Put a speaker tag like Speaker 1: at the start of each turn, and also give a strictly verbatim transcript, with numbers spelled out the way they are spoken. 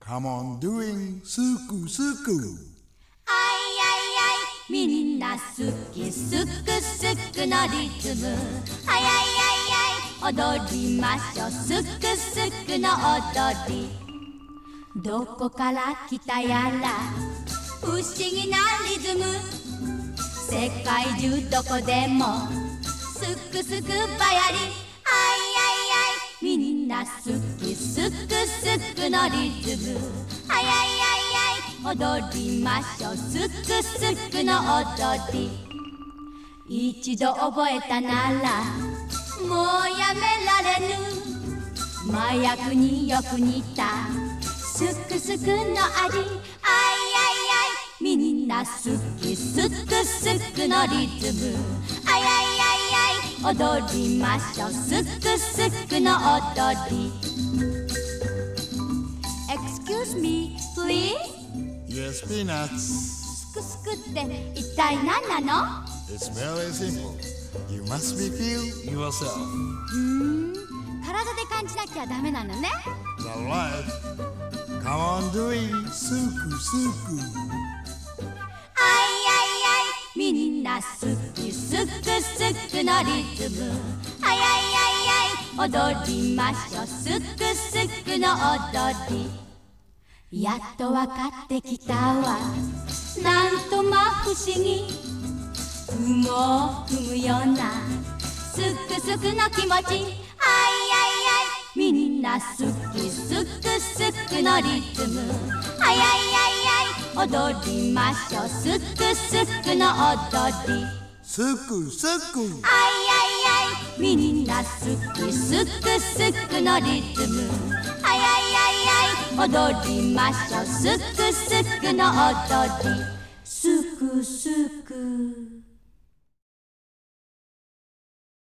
Speaker 1: Come on doing すくすく。
Speaker 2: あいあいあいみんな好きすくすくのリズム。あいあいあいあい踊りましょうすくすくの踊り。どこから来たやら不思議なリズム。世界中どこでもすくすくばやり。あいあいあいみんな好きすくすくのリズム。あいあいあいあい踊りましょうすくすくの踊り。一度覚えたならもうやめられぬ。麻薬によく似たすくすくの味。あいあいあいみんな好きすくすくのリズム。あいあいあいあい踊りましょうすくすくの踊り。 Excuse me, please?
Speaker 1: Yes, peanuts.
Speaker 2: すくすくって一体何なの？
Speaker 1: It's very simple. You must be feel yourself.
Speaker 2: ふーん、体で感じなきゃダメなのね。
Speaker 1: That's right. Come on doing すくすく。
Speaker 2: あいあいあいみんな好きすくすくのリズム。あいあいあいあい踊りましょうすくすくの踊り。やっとわかってきたわなんとま不思議。雲を踏むようなすくすくの気持ち。あいあいあいみんな好きすくすくのリズム。あいあいあいあい踊りましょうすくすくの踊り。
Speaker 1: すくすく。
Speaker 2: あいあいあいみんな好きすくすくのリズム。あいあいあいあい踊りましょうすくすくの踊り。すくすく。